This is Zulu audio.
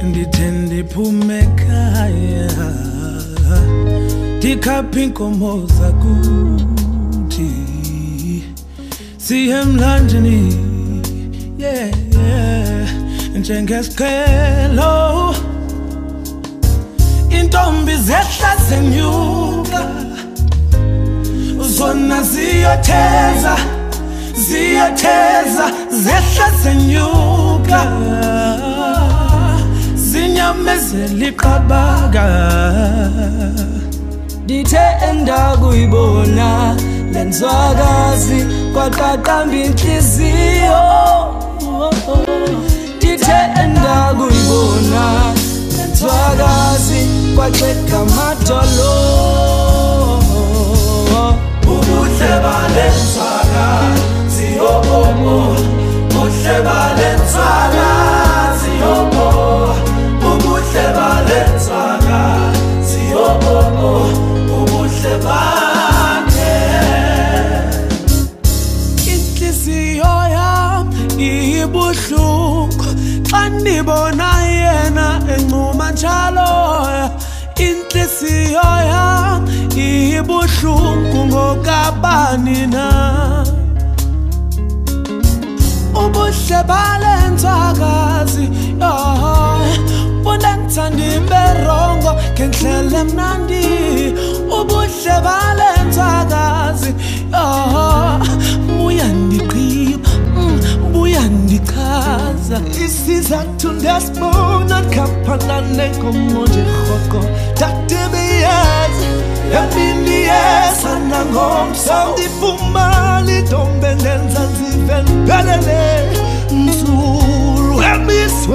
ndithende phume ekhaya ndikhaphe inkomo zakuthi siye emlanjeni njengesiqhelo intombi zehla zenyuka zona ziyotheza zehla zenyuka zinyamezela iqabaka dithe endakuyibona lenzwakazi kwaqaqamba inhliziyo dithe endakuyibona lenzwakazi kwaxega amadolo ubuhle balenzwakazi buhle balenzwakazi ubuhle balenzwakazi ubuhle bakhe inhliziyo yami ibuhlungu xa ndibona yena encuma njalo inhliziyo yami ibuhlungu ngokabani na ubuhle balenzwakazi bunenza ndiberongo ngendlela emnandi ubuhle balenzwakazi buyandigqiba buyandichaza isizathu ndiyasibona ndikhaphana nenkomo nje rhoko dadebeyazi yamindiyeza nangomso ndifumana intombi endenza nzive ndiphelele nzulu